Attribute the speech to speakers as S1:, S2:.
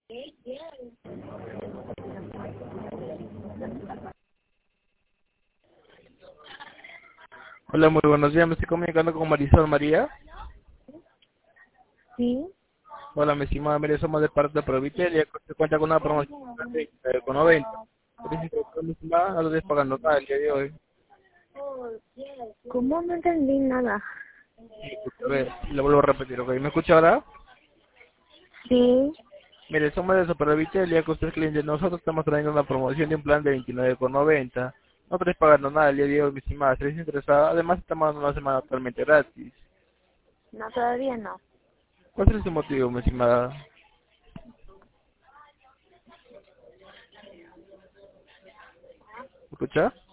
S1: Hola, muy buenos días. Me estoy comunicando con Marisol María.
S2: Sí.
S1: Hola, mi estimada María, somos de parte de Provitel y se cuenta con una promoción con 90. Mi estimada, no lo estoy pagando nada el día de hoy.
S2: ¿Cómo? No entendí nada.
S1: A ver, lo vuelvo a repetir, ¿ok? ¿Me escucha ahora?
S2: Sí.
S1: Mire, somos de Supervitel, ya que usted es cliente, nosotros estamos trayendo una promoción de un plan de 29,90. No estoy pagando nada el día de hoy, mi estimada. Si eres interesada, además estamos dando una semana totalmente gratis.
S2: No, todavía no.
S1: ¿Cuál es su motivo, mi estimada? ¿Me escucha?